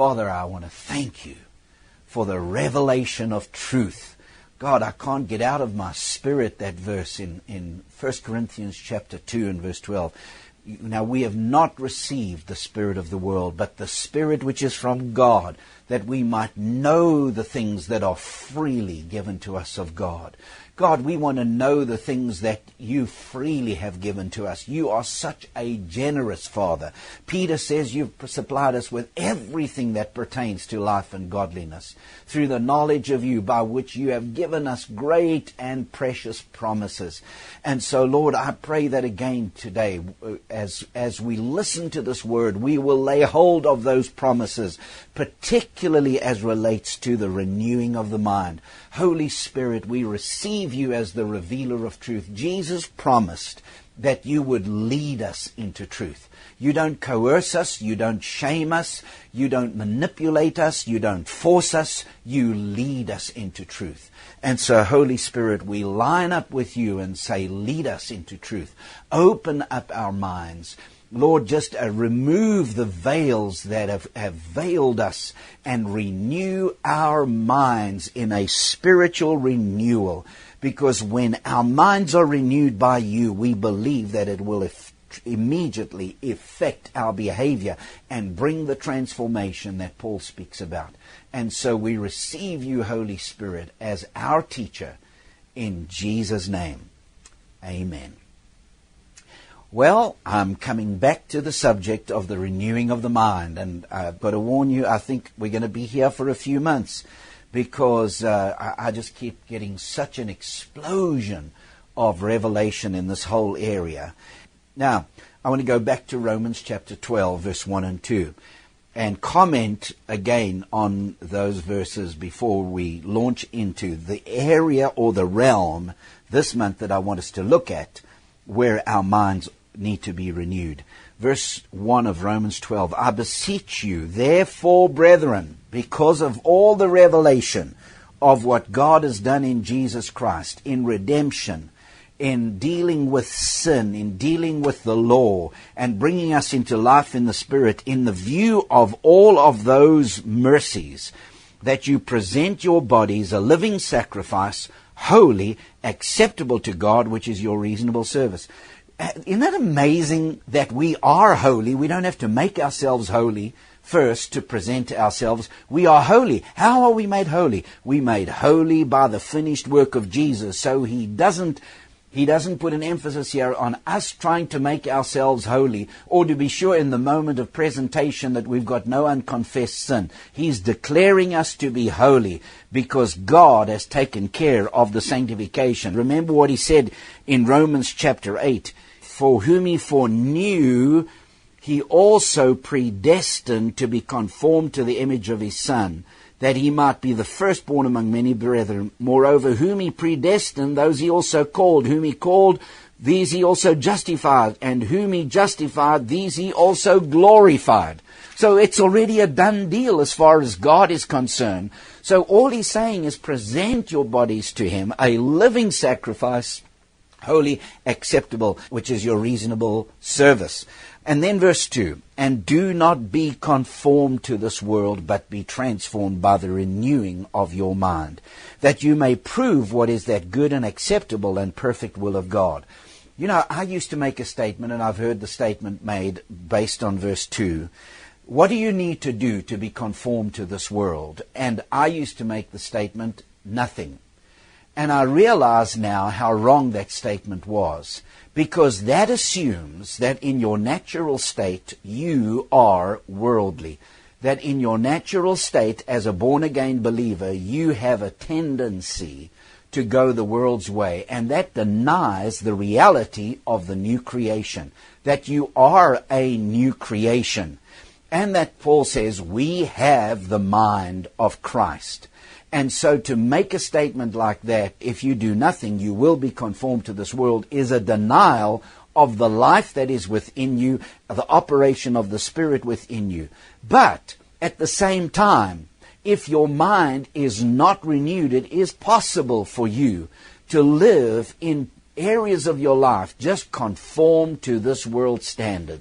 Father, I want to thank you for the revelation of truth. God, I can't get out of my spirit that verse in 1 Corinthians chapter 2 and verse 12. Now, we have not received the spirit of the world, but the Spirit which is from God, that we might know the things that are freely given to us of God. God, we want to know the things that you freely have given to us. You are such a generous Father. Peter says you've supplied us with everything that pertains to life and godliness through the knowledge of you, by which you have given us great and precious promises. And so, Lord, I pray that again today, as we listen to this word, we will lay hold of those promises, particularly as relates to the renewing of the mind. Holy Spirit, we receive you as the revealer of truth. Jesus promised that you would lead us into truth. You don't coerce us, you don't shame us, you don't manipulate us, you don't force us, you lead us into truth. And so, Holy Spirit, we line up with you and say, lead us into truth. Open up our minds. Lord, just remove the veils that have veiled us and renew our minds in a spiritual renewal. Because when our minds are renewed by you, we believe that it will immediately affect our behavior and bring the transformation that Paul speaks about. And so we receive you, Holy Spirit, as our teacher in Jesus' name. Amen. Well, I'm coming back to the subject of the renewing of the mind, and I've got to warn you, I think we're going to be here for a few months, because I just keep getting such an explosion of revelation in this whole area. Now, I want to go back to Romans chapter 12, verse 1 and 2, and comment again on those verses before we launch into the area or the realm this month that I want us to look at, where our minds need to be renewed. Verse 1 of Romans 12, I beseech you, therefore, brethren, because of all the revelation of what God has done in Jesus Christ, in redemption, in dealing with sin, in dealing with the law, and bringing us into life in the Spirit, in the view of all of those mercies, that you present your bodies a living sacrifice, holy, acceptable to God, which is your reasonable service. Isn't that amazing that we are holy? We don't have to make ourselves holy first to present ourselves. We are holy. How are we made holy? We made holy by the finished work of Jesus. So he doesn't put an emphasis here on us trying to make ourselves holy, or to be sure in the moment of presentation that we've got no unconfessed sin. He's declaring us to be holy because God has taken care of the sanctification. Remember what he said in Romans chapter 8, for whom he foreknew, he also predestined to be conformed to the image of his Son, that he might be the firstborn among many brethren. Moreover, whom he predestined, those he also called. Whom he called, these he also justified. And whom he justified, these he also glorified. So it's already a done deal as far as God is concerned. So all he's saying is present your bodies to him, a living sacrifice, holy, acceptable, which is your reasonable service. And then verse 2, and do not be conformed to this world, but be transformed by the renewing of your mind, that you may prove what is that good and acceptable and perfect will of God. You know, I used to make a statement, and I've heard the statement made based on verse 2. What do you need to do to be conformed to this world? And I used to make the statement, nothing. And I realize now how wrong that statement was, because that assumes that in your natural state you are worldly, that in your natural state as a born-again believer you have a tendency to go the world's way, and that denies the reality of the new creation, that you are a new creation, and that Paul says we have the mind of Christ. And so to make a statement like that, if you do nothing, you will be conformed to this world, is a denial of the life that is within you, the operation of the Spirit within you. But at the same time, if your mind is not renewed, it is possible for you to live in areas of your life just conform to this world's standards.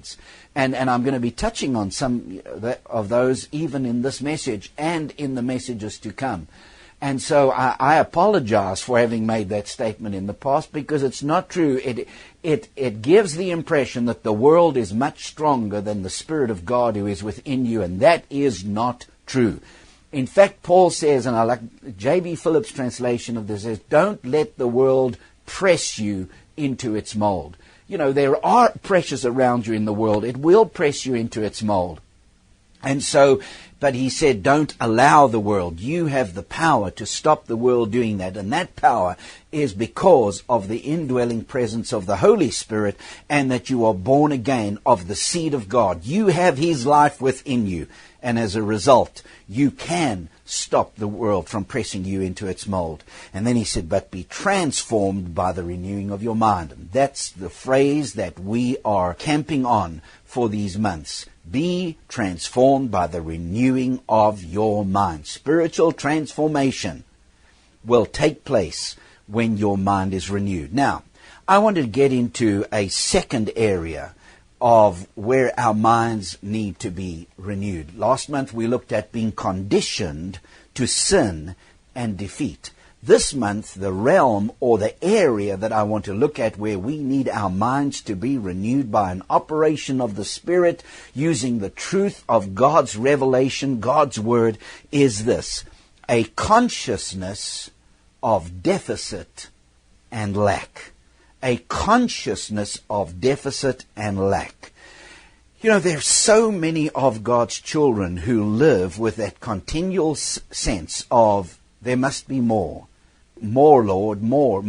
And I'm going to be touching on some of those even in this message and in the messages to come. And so I apologize for having made that statement in the past, because it's not true. It gives the impression that the world is much stronger than the Spirit of God who is within you, and that is not true. In fact, Paul says, and I like J.B. Phillips' translation of this, says, don't let the world press you into its mold. You know, there are pressures around you in the world. It will press you into its mold. And so, but he said, don't allow the world. You have the power to stop the world doing that. And that power is because of the indwelling presence of the Holy Spirit, and that you are born again of the seed of God. You have His life within you. And as a result, you can stop the world from pressing you into its mold. And then he said, but be transformed by the renewing of your mind. And that's the phrase that we are camping on for these months. Be transformed by the renewing of your mind. Spiritual transformation will take place when your mind is renewed. Now, I want to get into a second area of where our minds need to be renewed. Last month we looked at being conditioned to sin and defeat. This month, the realm or the area that I want to look at where we need our minds to be renewed by an operation of the Spirit using the truth of God's revelation, God's Word, is this: a consciousness of deficit and lack. A consciousness of deficit and lack. You know, there's so many of God's children who live with that continual sense of there must be more. More, Lord, more.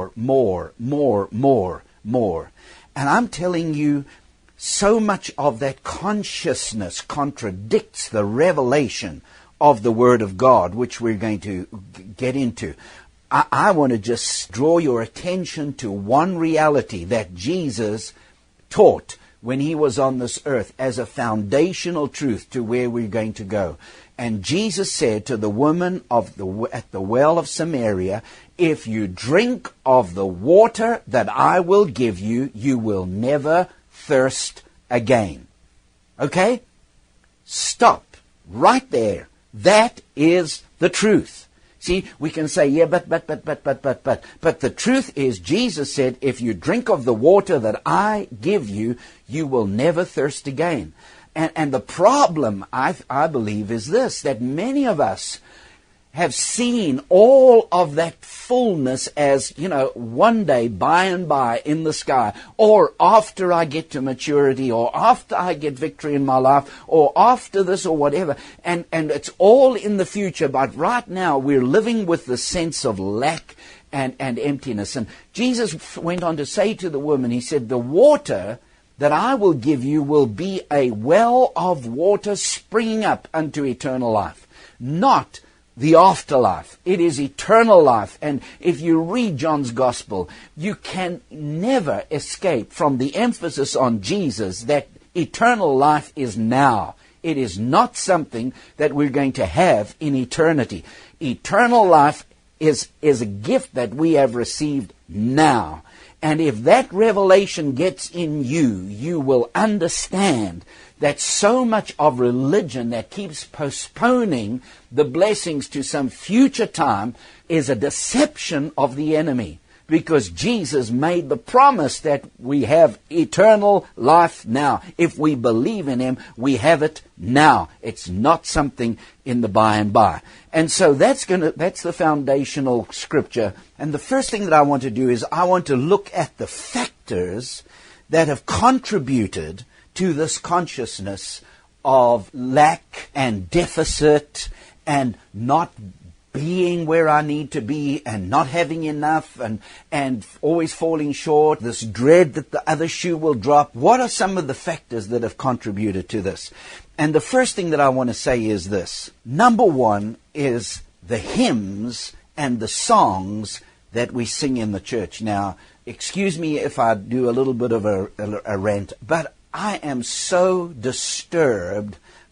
And I'm telling you, so much of that consciousness contradicts the revelation of the Word of God, which we're going to get into. I want to just draw your attention to one reality that Jesus taught when He was on this earth as a foundational truth to where we're going to go. And Jesus said to the woman at the well of Samaria, if you drink of the water that I will give you, you will never thirst again. Okay? Stop right there. That is the truth. See, we can say, yeah, but the truth is, Jesus said, if you drink of the water that I give you, you will never thirst again. And the problem, I believe, is this, that many of us have seen all of that fullness as, you know, one day, by and by, in the sky, or after I get to maturity, or after I get victory in my life, or after this, or whatever. And it's all in the future, but right now we're living with the sense of lack and emptiness. And Jesus went on to say to the woman, He said, the water that I will give you will be a well of water springing up unto eternal life, not the afterlife. It is eternal life. And if you read John's Gospel, you can never escape from the emphasis on Jesus that eternal life is now. It is not something that we're going to have in eternity. Eternal life is a gift that we have received now. And if that revelation gets in you, you will understand that so much of religion that keeps postponing the blessings to some future time is a deception of the enemy. Because Jesus made the promise that we have eternal life now. If we believe in Him, we have it now. It's not something in the by and by. And so that's the foundational scripture. And the first thing that I want to do is I want to look at the factors that have contributed to this consciousness of lack and deficit and not being where I need to be and not having enough and always falling short, this dread that the other shoe will drop. What are some of the factors that have contributed to this? And the first thing that I want to say is this. Number one is the hymns and the songs that we sing in the church. Now, excuse me if I do a little bit of a rant, but I am so disturbed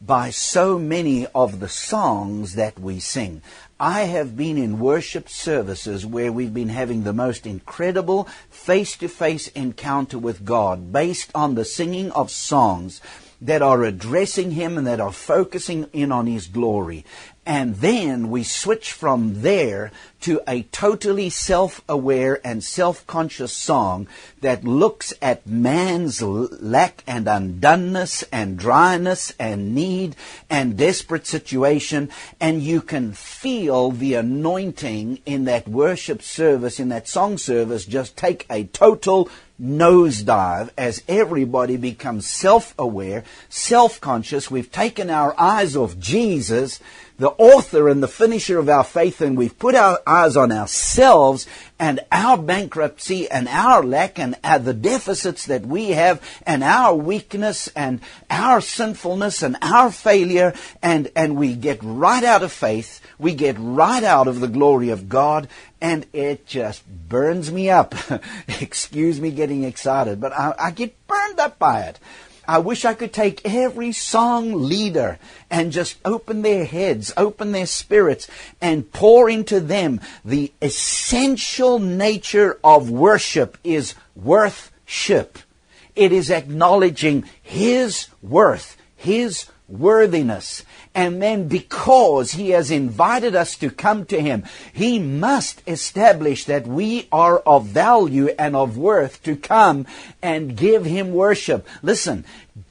by so many of the songs that we sing. I have been in worship services where we've been having the most incredible face-to-face encounter with God based on the singing of songs that are addressing Him and that are focusing in on His glory. And then we switch from there to a totally self-aware and self-conscious song that looks at man's lack and undoneness and dryness and need and desperate situation. And you can feel the anointing in that worship service, in that song service, just take a total nosedive as everybody becomes self-aware, self-conscious. We've taken our eyes off Jesus, the author and the finisher of our faith, and we've put our eyes on ourselves and our bankruptcy and our lack and the deficits that we have and our weakness and our sinfulness and our failure, and we get right out of faith, we get right out of the glory of God, and it just burns me up. Excuse me getting excited, but I get burned up by it. I wish I could take every song leader and just open their heads, open their spirits, and pour into them the essential nature of worship is worthship. It is acknowledging His worth, His worthiness. And then because He has invited us to come to Him, He must establish that we are of value and of worth to come and give Him worship. Listen,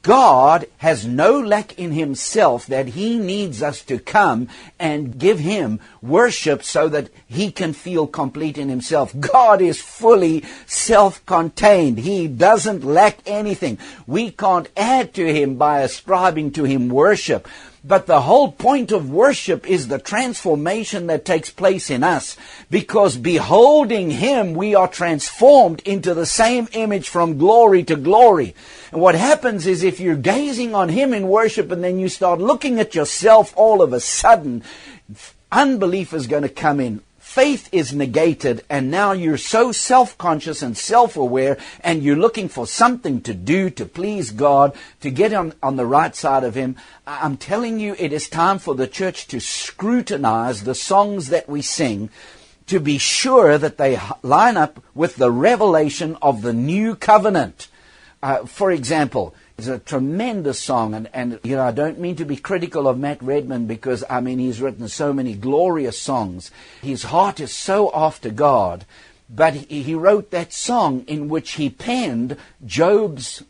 God has no lack in Himself that He needs us to come and give Him worship so that He can feel complete in Himself. God is fully self-contained. He doesn't lack anything. We can't add to Him by ascribing to Him worship. But the whole point of worship is the transformation that takes place in us. Because beholding Him, we are transformed into the same image from glory to glory. And what happens is if you're gazing on Him in worship and then you start looking at yourself, all of a sudden, unbelief is going to come in. Faith is negated, and now you're so self-conscious and self-aware, and you're looking for something to do to please God, to get on the right side of Him. I'm telling you, it is time for the church to scrutinize the songs that we sing, to be sure that they line up with the revelation of the new covenant. For example, it's a tremendous song, and you know, I don't mean to be critical of Matt Redman because, I mean, he's written so many glorious songs. His heart is so after God, but he wrote that song in which he penned Job's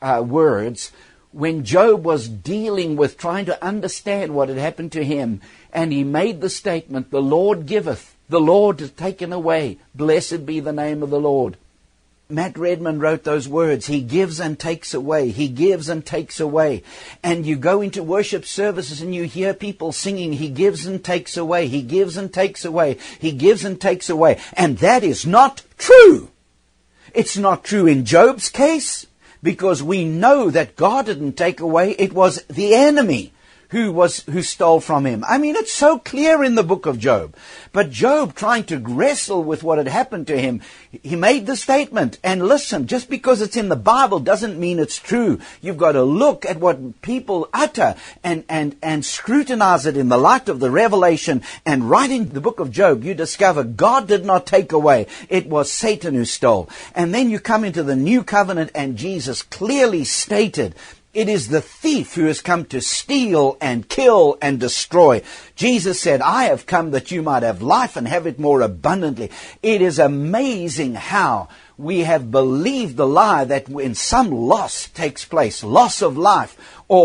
words when Job was dealing with trying to understand what had happened to him, and he made the statement, "The Lord giveth, the Lord has taken away, blessed be the name of the Lord." Matt Redman wrote those words, He gives and takes away, He gives and takes away. And you go into worship services and you hear people singing, He gives and takes away, He gives and takes away, He gives and takes away. And that is not true. It's not true in Job's case, because we know that God didn't take away, it was the enemy who stole from him. I mean, it's so clear in the book of Job. But Job, trying to wrestle with what had happened to him, he made the statement. And listen, just because it's in the Bible doesn't mean it's true. You've got to look at what people utter and scrutinize it in the light of the revelation. And right in the book of Job, you discover God did not take away. It was Satan who stole. And then you come into the new covenant, and Jesus clearly stated, it is the thief who has come to steal and kill and destroy. Jesus said, I have come that you might have life and have it more abundantly. It is amazing how we have believed the lie that when some loss takes place, loss of life,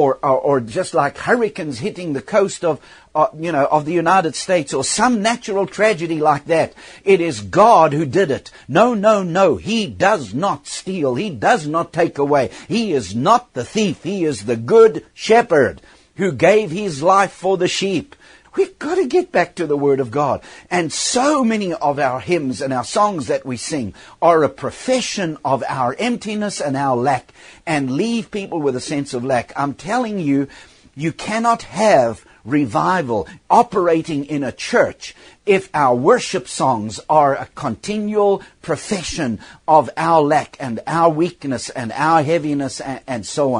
or just like hurricanes hitting the coast of the United States, or some natural tragedy like that, it is God who did it. No. He does not steal. He does not take away. He is not the thief. He is the good shepherd who gave His life for the sheep. We've got to get back to the Word of God. And so many of our hymns and our songs that we sing are a profession of our emptiness and our lack, and leave people with a sense of lack. I'm telling you, you cannot have revival operating in a church if our worship songs are a continual profession of our lack and our weakness and our heaviness and so on.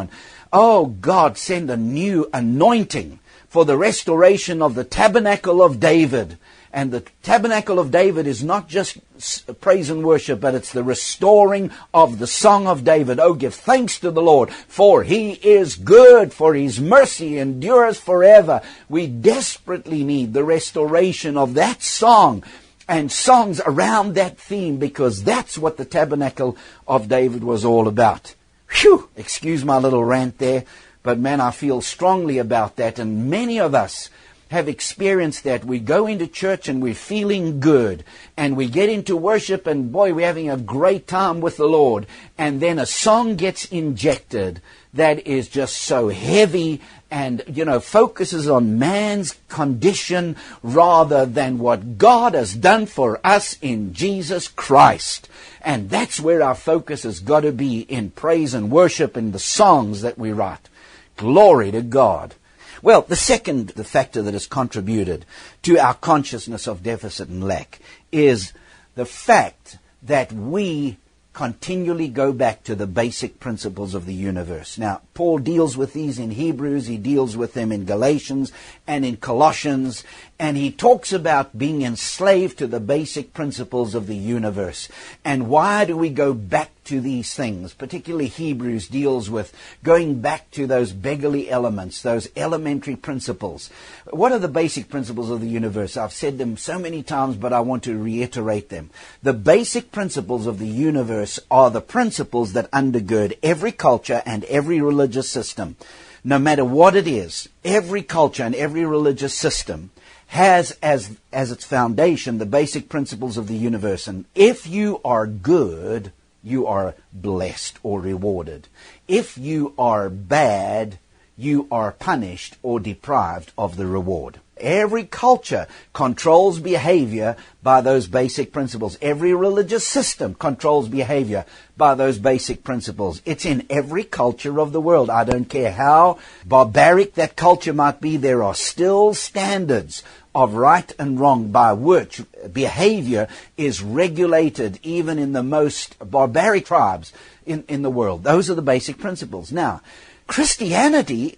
Oh, God, send a new anointing for the restoration of the tabernacle of David. And the tabernacle of David is not just praise and worship, but it's the restoring of the song of David. Oh, give thanks to the Lord, for he is good, for his mercy endures forever. We desperately need the restoration of that song and songs around that theme, because that's what the tabernacle of David was all about. Phew! Excuse my little rant there, but man, I feel strongly about that, and many of us have experienced that. We go into church and we're feeling good, and we get into worship and boy, we're having a great time with the Lord, and then a song gets injected that is just so heavy and, focuses on man's condition rather than what God has done for us in Jesus Christ. And that's where our focus has got to be, in praise and worship in the songs that we write. Glory to God. Well, the factor that has contributed to our consciousness of deficit and lack is the fact that we continually go back to the basic principles of the universe. Now, Paul deals with these in Hebrews, he deals with them in Galatians and in Colossians, and he talks about being enslaved to the basic principles of the universe. And why do we go back to these things? Particularly Hebrews deals with going back to those beggarly elements, those elementary principles. What are the basic principles of the universe? I've said them so many times, but I want to reiterate them. The basic principles of the universe are the principles that undergird every culture and every religious system. No matter what it is, every culture and every religious system has as its foundation the basic principles of the universe. And if you are good, you are blessed or rewarded. If you are bad, you are punished or deprived of the reward. Every culture controls behavior by those basic principles. Every religious system controls behavior by those basic principles. It's in every culture of the world. I don't care how barbaric that culture might be, there are still standards of right and wrong by which behavior is regulated even in the most barbaric tribes in the world. Those are the basic principles. Now, Christianity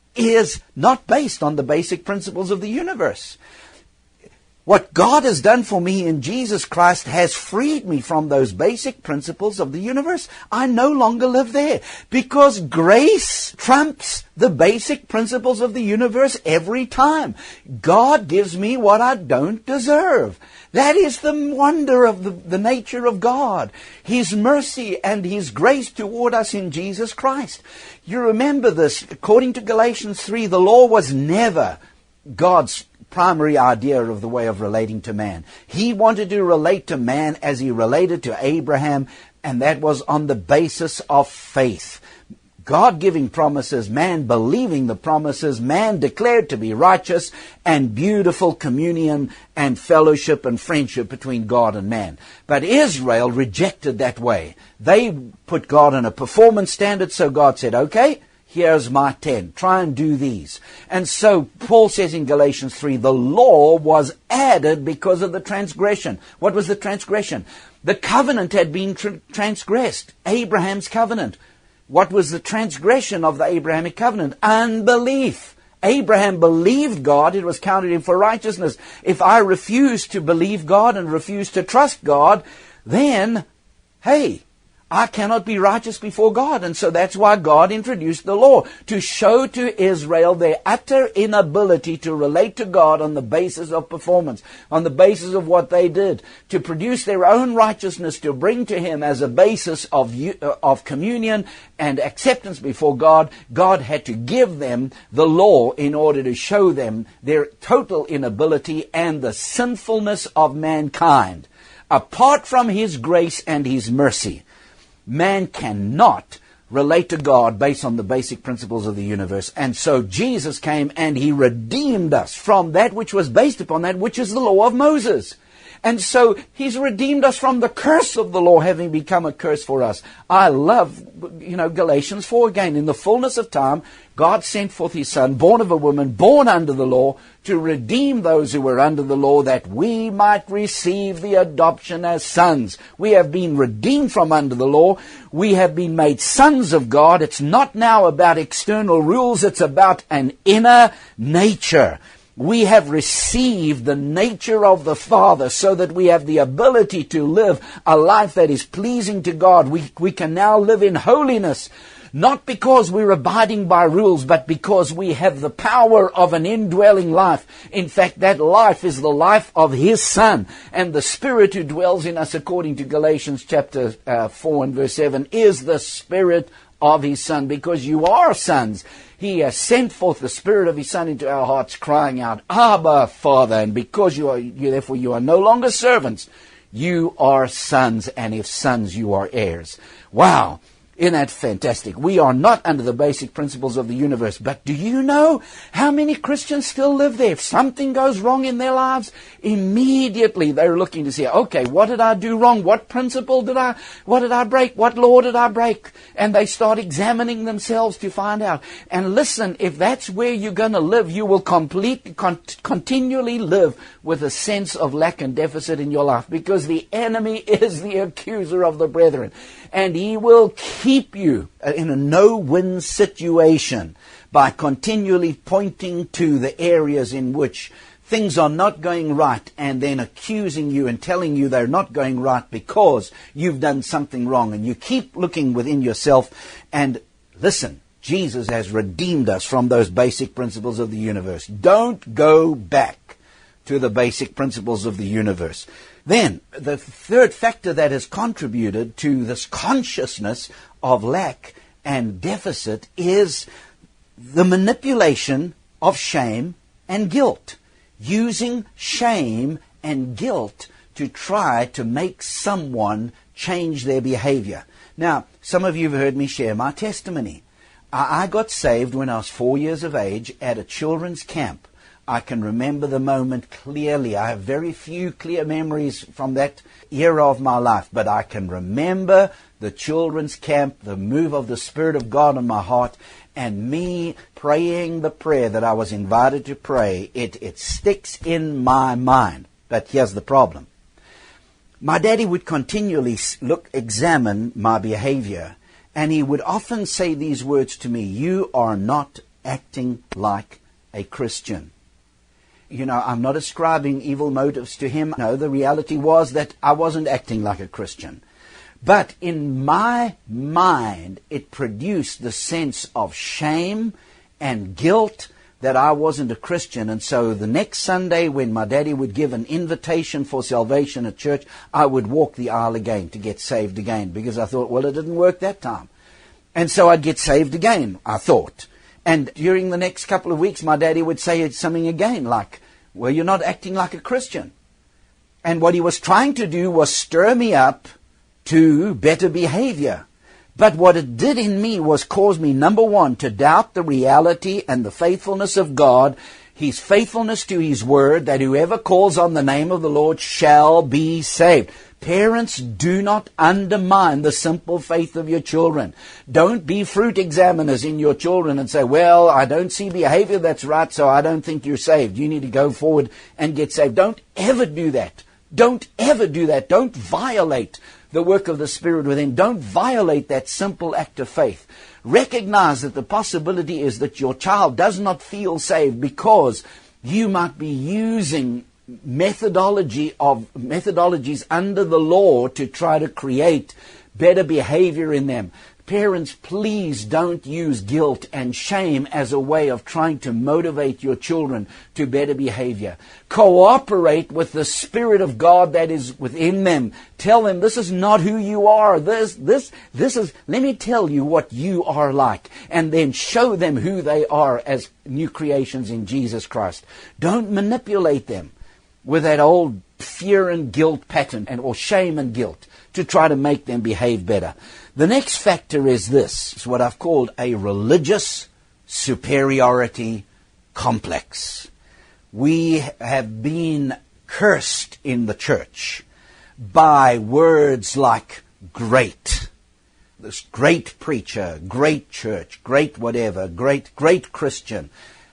is not based on the basic principles of the universe. What God has done for me in Jesus Christ has freed me from those basic principles of the universe. I no longer live there, because grace trumps the basic principles of the universe every time. God gives me what I don't deserve. That is the wonder of the nature of God. His mercy and His grace toward us in Jesus Christ. You remember this. According to Galatians 3, the law was never God's primary idea of the way of relating to man. He wanted to relate to man as He related to Abraham, and that was on the basis of faith. God giving promises, man believing the promises, man declared to be righteous, and beautiful communion and fellowship and friendship between God and man. But Israel rejected that way. They put God on a performance standard, so God said, okay, here's my 10. Try and do these. And so Paul says in Galatians 3, the law was added because of the transgression. What was the transgression? The covenant had been transgressed. Abraham's covenant. What was the transgression of the Abrahamic covenant? Unbelief. Abraham believed God, it was counted him for righteousness. If I refuse to believe God and refuse to trust God, then, hey, I cannot be righteous before God. And so that's why God introduced the law, to show to Israel their utter inability to relate to God on the basis of performance, on the basis of what they did, to produce their own righteousness, to bring to Him as a basis of communion and acceptance before God. God had to give them the law in order to show them their total inability and the sinfulness of mankind. Apart from His grace and His mercy, man cannot relate to God based on the basic principles of the universe. And so Jesus came and He redeemed us from that which was based upon that which is the law of Moses. And so He's redeemed us from the curse of the law, having become a curse for us. I love, Galatians 4 again. In the fullness of time, God sent forth His Son, born of a woman, born under the law, to redeem those who were under the law, that we might receive the adoption as sons. We have been redeemed from under the law. We have been made sons of God. It's not now about external rules. It's about an inner nature. We have received the nature of the Father so that we have the ability to live a life that is pleasing to God. We can now live in holiness. Not because we're abiding by rules, but because we have the power of an indwelling life. In fact, that life is the life of His Son. And the Spirit who dwells in us, according to Galatians chapter 4 and verse 7, is the Spirit of His Son. Because you are sons, He has sent forth the Spirit of His Son into our hearts, crying out, Abba, Father. And because therefore you are no longer servants, you are sons. And if sons, you are heirs. Wow. Isn't that fantastic? We are not under the basic principles of the universe. But do you know how many Christians still live there? If something goes wrong in their lives, immediately they're looking to see, okay, what did I do wrong? What principle what did I break? What law did I break? And they start examining themselves to find out. And listen, if that's where you're going to live, you will continually live with a sense of lack and deficit in your life, because the enemy is the accuser of the brethren. And he will keep you in a no-win situation by continually pointing to the areas in which things are not going right, and then accusing you and telling you they're not going right because you've done something wrong. And you keep looking within yourself. And listen, Jesus has redeemed us from those basic principles of the universe. Don't go back to the basic principles of the universe. Then, the third factor that has contributed to this consciousness of lack and deficit is the manipulation of shame and guilt. Using shame and guilt to try to make someone change their behavior. Now, some of you have heard me share my testimony. I got saved when I was 4 years of age at a children's camp. I can remember the moment clearly. I have very few clear memories from that era of my life, but I can remember the children's camp, the move of the Spirit of God in my heart, and me praying the prayer that I was invited to pray. It sticks in my mind. But here's the problem. My daddy would continually examine my behavior, and he would often say these words to me: "You are not acting like a Christian." I'm not ascribing evil motives to him. No, the reality was that I wasn't acting like a Christian. But in my mind, it produced the sense of shame and guilt that I wasn't a Christian. And so the next Sunday, when my daddy would give an invitation for salvation at church, I would walk the aisle again to get saved again, because I thought, well, it didn't work that time. And so I'd get saved again, I thought. And during the next couple of weeks, my daddy would say something again like, well, you're not acting like a Christian. And what he was trying to do was stir me up to better behavior. But what it did in me was cause me, number one, to doubt the reality and the faithfulness of God, His faithfulness to His word, that whoever calls on the name of the Lord shall be saved. Parents, do not undermine the simple faith of your children. Don't be fruit examiners in your children and say, well, I don't see behavior that's right, so I don't think you're saved. You need to go forward and get saved. Don't ever do that. Don't ever do that. Don't violate the work of the Spirit within. Don't violate that simple act of faith. Recognize that the possibility is that your child does not feel saved because you might be using methodologies under the law to try to create better behavior in them. Parents, please don't use guilt and shame as a way of trying to motivate your children to better behavior. Cooperate with the Spirit of God that is within them. Tell them, this is not who you are. This is, let me tell you what you are like. And then show them who they are as new creations in Jesus Christ. Don't manipulate them with that old fear and guilt pattern or shame and guilt to try to make them behave better. The next factor is this. It's what I've called a religious superiority complex. We have been cursed in the church by words like great. This great preacher, great church, great whatever, great Christian.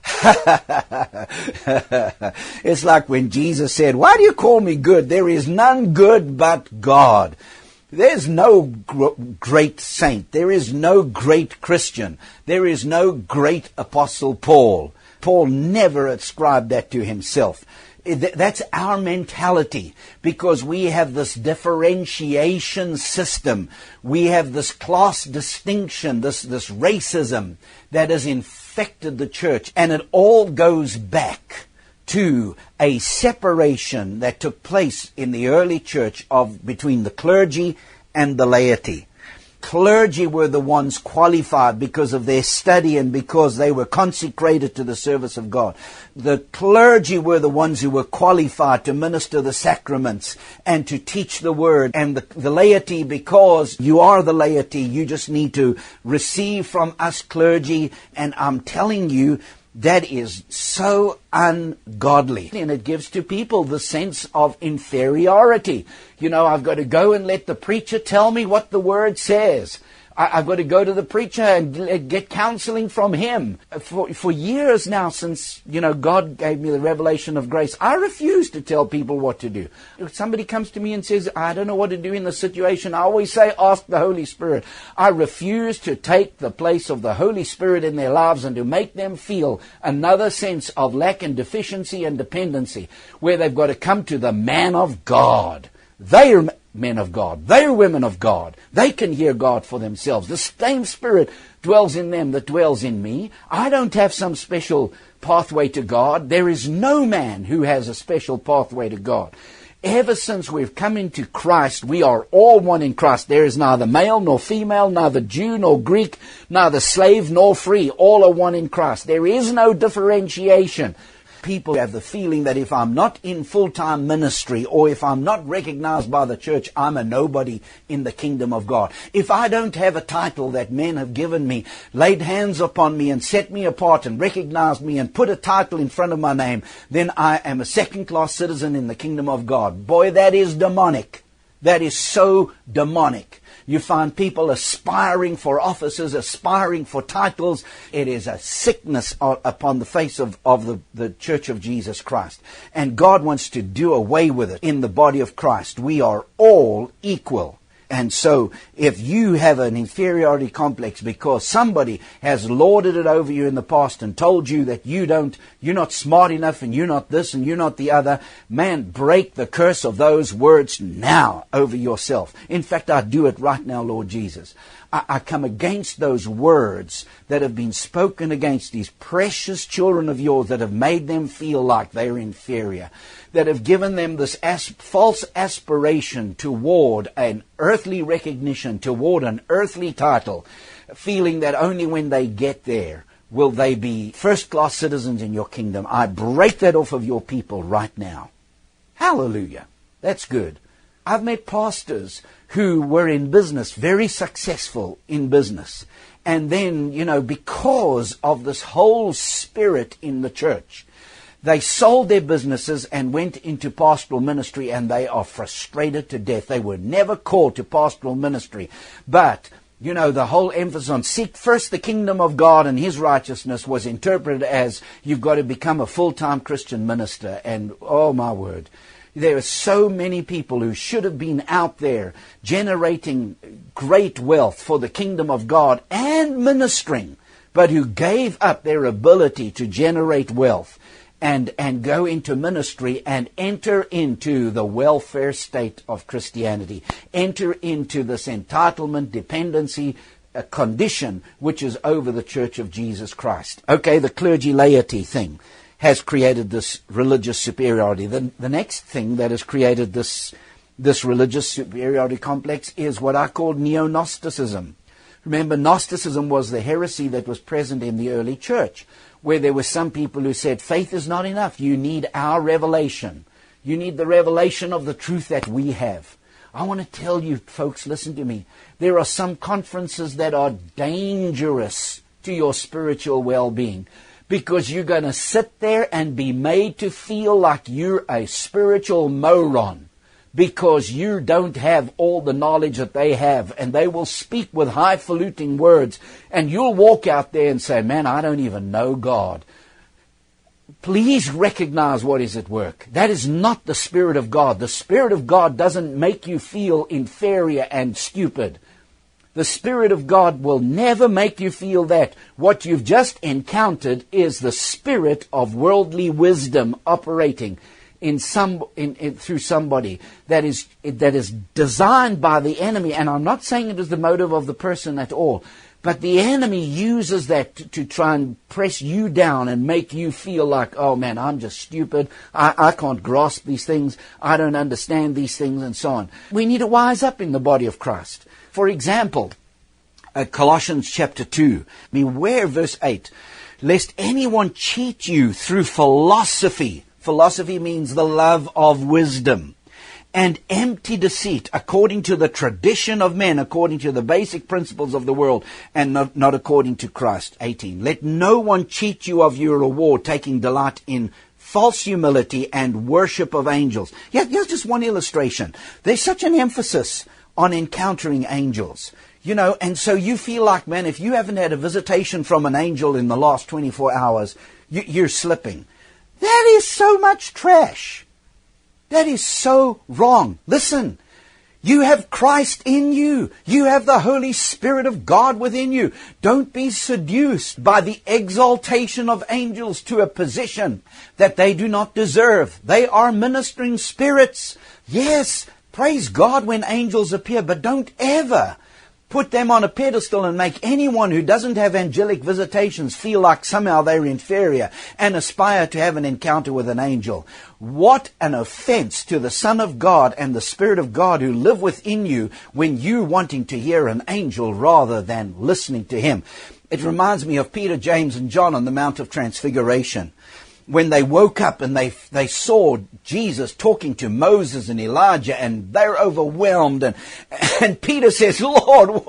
It's like when Jesus said, "Why do you call me good? There is none good but God." There's no great saint. There is no great Christian. There is no great Apostle Paul. Paul never ascribed that to himself. That's our mentality, because we have this differentiation system. We have this class distinction, this racism that has infected the church. And it all goes back to a separation that took place in the early church between the clergy and the laity. Clergy were the ones qualified because of their study and because they were consecrated to the service of God. The clergy were the ones who were qualified to minister the sacraments and to teach the word. And the laity, because you are the laity, you just need to receive from us clergy. And I'm telling you, that is so ungodly. And it gives to people the sense of inferiority. You know, I've got to go and let the preacher tell me what the word says. I've got to go to the preacher and get counseling from him. For years now, since, God gave me the revelation of grace, I refuse to tell people what to do. If somebody comes to me and says, "I don't know what to do in this situation," I always say, "Ask the Holy Spirit." I refuse to take the place of the Holy Spirit in their lives and to make them feel another sense of lack and deficiency and dependency, where they've got to come to the man of God. They are men of God. They are women of God. They can hear God for themselves. The same Spirit dwells in them that dwells in me. I don't have some special pathway to God. There is no man who has a special pathway to God. Ever since we've come into Christ, we are all one in Christ. There is neither male nor female, neither Jew nor Greek, neither slave nor free. All are one in Christ. There is no differentiation. People have the feeling that if I'm not in full-time ministry or if I'm not recognized by the church, I'm a nobody in the kingdom of God. If I don't have a title that men have given me, laid hands upon me and set me apart and recognized me and put a title in front of my name, then I am a second-class citizen in the kingdom of God. Boy, that is demonic. That is so demonic. You find people aspiring for offices, aspiring for titles. It is a sickness upon the face of the Church of Jesus Christ. And God wants to do away with it in the body of Christ. We are all equal. And so if you have an inferiority complex because somebody has lorded it over you in the past and told you that you're not smart enough and you're not this and you're not the other, man, break the curse of those words now over yourself. In fact, I do it right now, Lord Jesus. I come against those words that have been spoken against these precious children of yours that have made them feel like they're inferior, that have given them this false aspiration toward an earthly recognition, toward an earthly title, feeling that only when they get there will they be first-class citizens in your kingdom. I break that off of your people right now. Hallelujah. That's good. I've met pastors who were in business, very successful in business. And then, because of this whole spirit in the church, they sold their businesses and went into pastoral ministry, and they are frustrated to death. They were never called to pastoral ministry. But, the whole emphasis on seek first the kingdom of God and His righteousness was interpreted as you've got to become a full-time Christian minister. And, oh my word, there are so many people who should have been out there generating great wealth for the kingdom of God and ministering, but who gave up their ability to generate wealth and go into ministry and enter into the welfare state of Christianity, enter into this entitlement, dependency, condition which is over the Church of Jesus Christ. Okay, the clergy laity thing has created this religious superiority. The next thing that has created this religious superiority complex is what I call neo-Gnosticism. Remember, Gnosticism was the heresy that was present in the early church, where there were some people who said, faith is not enough. You need our revelation. You need the revelation of the truth that we have. I want to tell you, folks, listen to me. There are some conferences that are dangerous to your spiritual well-being, because you're going to sit there and be made to feel like you're a spiritual moron, because you don't have all the knowledge that they have, and they will speak with highfalutin words, and you'll walk out there and say, man, I don't even know God. Please recognize what is at work. That is not the Spirit of God. The Spirit of God doesn't make you feel inferior and stupid. The Spirit of God will never make you feel that. What you've just encountered is the spirit of worldly wisdom operating through somebody that is designed by the enemy. And I'm not saying it is the motive of the person at all, but the enemy uses that to try and press you down and make you feel like, oh man, I'm just stupid. I can't grasp these things. I don't understand these things, and so on. We need to wise up in the body of Christ. For example, Colossians chapter 2, beware, verse 8, lest anyone cheat you through philosophy. Philosophy means the love of wisdom, and empty deceit, according to the tradition of men, according to the basic principles of the world, and not according to Christ. 18. Let no one cheat you of your reward, taking delight in false humility and worship of angels. Here's just one illustration. There's such an emphasis on encountering angels. You know, and so you feel like, man, if you haven't had a visitation from an angel in the last 24 hours, you're slipping. That is so much trash. That is so wrong. Listen, you have Christ in you. You have the Holy Spirit of God within you. Don't be seduced by the exaltation of angels to a position that they do not deserve. They are ministering spirits. Yes, praise God when angels appear, but don't ever put them on a pedestal and make anyone who doesn't have angelic visitations feel like somehow they're inferior and aspire to have an encounter with an angel. What an offense to the Son of God and the Spirit of God who live within you when you're wanting to hear an angel rather than listening to him. It reminds me of Peter, James, and John on the Mount of Transfiguration, when they woke up and they saw Jesus talking to Moses and Elijah, and they're overwhelmed. And Peter says, Lord,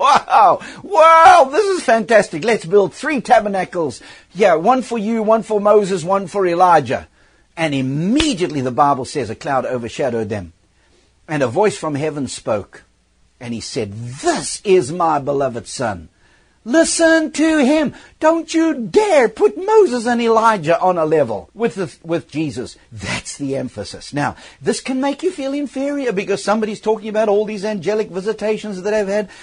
wow, this is fantastic. Let's build 3 tabernacles. Yeah, one for you, one for Moses, one for Elijah. And immediately the Bible says a cloud overshadowed them. And a voice from heaven spoke. And he said, this is my beloved Son. Listen to him. Don't you dare put Moses and Elijah on a level with Jesus. That's the emphasis. Now, this can make you feel inferior because somebody's talking about all these angelic visitations that I've had.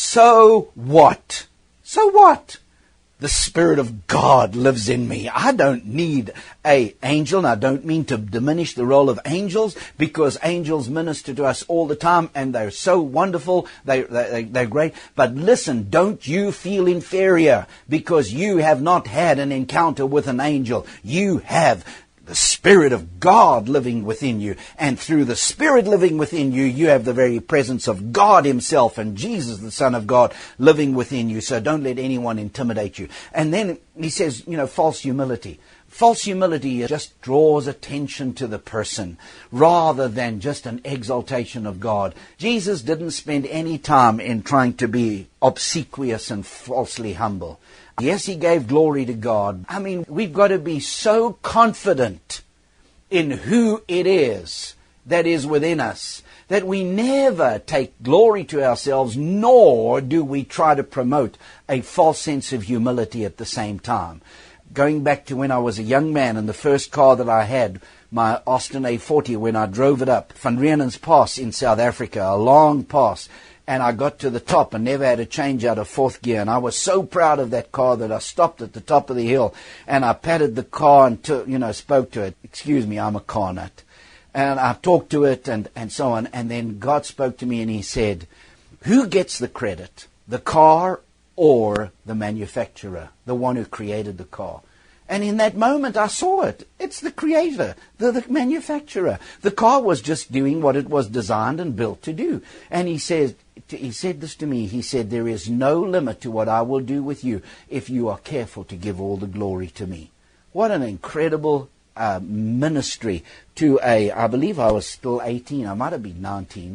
So what? So what? The Spirit of God lives in me. I don't need an angel, and I don't mean to diminish the role of angels, because angels minister to us all the time, and they're so wonderful, they're great. But listen, don't you feel inferior because you have not had an encounter with an angel. You have the Spirit of God living within you. And through the Spirit living within you, you have the very presence of God himself and Jesus, the Son of God, living within you. So don't let anyone intimidate you. And then he says, false humility. False humility just draws attention to the person rather than just an exaltation of God. Jesus didn't spend any time in trying to be obsequious and falsely humble. Yes, he gave glory to God. I mean, we've got to be so confident in who it is that is within us that we never take glory to ourselves, nor do we try to promote a false sense of humility at the same time. Going back to when I was a young man, and the first car that I had, my Austin A40, when I drove it up Van Riemen's Pass in South Africa, a long pass, and I got to the top and never had to change out of 4th gear. And I was so proud of that car that I stopped at the top of the hill and I patted the car and spoke to it. Excuse me, I'm a car nut. And I talked to it and so on. And then God spoke to me and he said, who gets the credit? The car or the manufacturer, the one who created the car? And in that moment, I saw it. It's the creator, the manufacturer. The car was just doing what it was designed and built to do. And he said this to me. He said, there is no limit to what I will do with you if you are careful to give all the glory to me. What an incredible ministry to I believe I was still 18. I might have been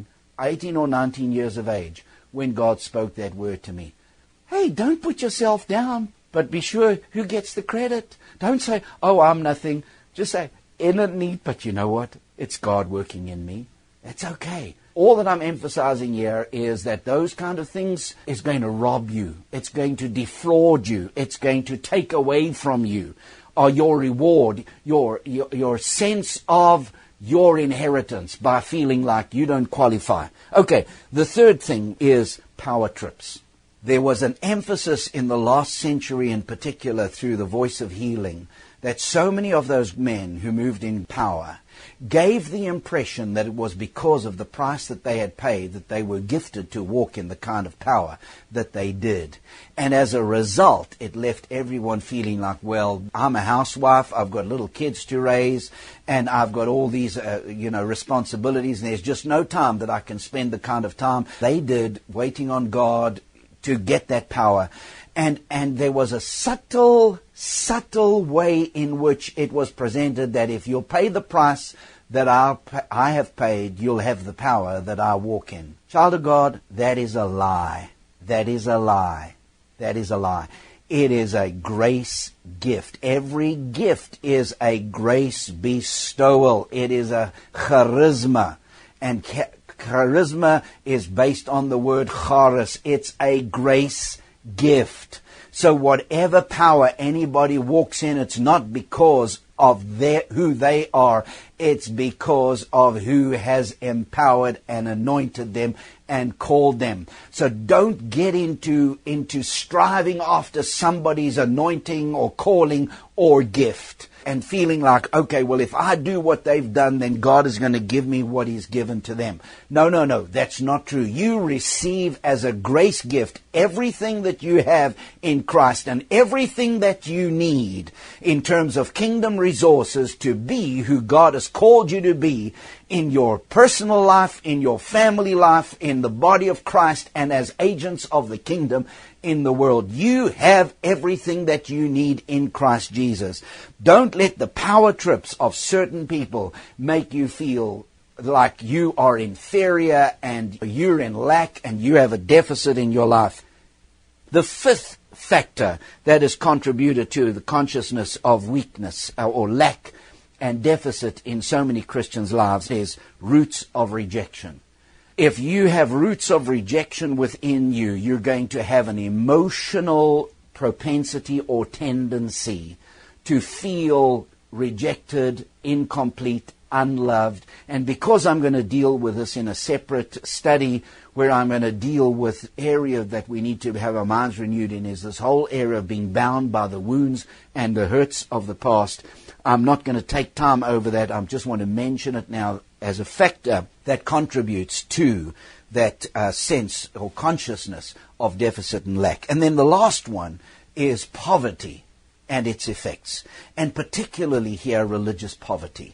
18 or 19 years of age when God spoke that word to me. Hey, don't put yourself down. But be sure who gets the credit. Don't say, oh, I'm nothing. Just say, isn't it neat? But you know what? It's God working in me. It's okay. All that I'm emphasizing here is that those kind of things is going to rob you. It's going to defraud you. It's going to take away from you your reward, your sense of your inheritance by feeling like you don't qualify. Okay, the third thing is power trips. There was an emphasis in the last century in particular through the Voice of Healing that so many of those men who moved in power gave the impression that it was because of the price that they had paid that they were gifted to walk in the kind of power that they did. And as a result, it left everyone feeling like, well, I'm a housewife, I've got little kids to raise, and I've got all these responsibilities, and there's just no time that I can spend the kind of time they did waiting on God to get that power. And there was a subtle way in which it was presented that if you'll pay the price that I have paid, you'll have the power that I walk in. Child of God, that is a lie. That is a lie. That is a lie. It is a grace gift. Every gift is a grace bestowal. It is a charisma. And charisma is based on the word charis. It's a grace gift. So whatever power anybody walks in, it's not because of who they are. It's because of who has empowered and anointed them and called them. So don't get into striving after somebody's anointing or calling or gift and feeling like, okay, well, if I do what they've done, then God is going to give me what He's given to them. No, that's not true. You receive as a grace gift everything that you have in Christ and everything that you need in terms of kingdom resources to be who God has called you to be in your personal life, in your family life, in the body of Christ, and as agents of the kingdom in the world. You have everything that you need in Christ Jesus. Don't let the power trips of certain people make you feel like you are inferior and you're in lack and you have a deficit in your life. The fifth factor that has contributed to the consciousness of weakness or lack and deficit in so many Christians' lives is roots of rejection. If you have roots of rejection within you, you're going to have an emotional propensity or tendency to feel rejected, incomplete, unloved. And because I'm going to deal with this in a separate study where I'm going to deal with area that we need to have our minds renewed in is this whole area of being bound by the wounds and the hurts of the past. I'm not going to take time over that. I just want to mention it now as a factor that contributes to that sense or consciousness of deficit and lack. And then the last one is poverty and its effects, and particularly here religious poverty.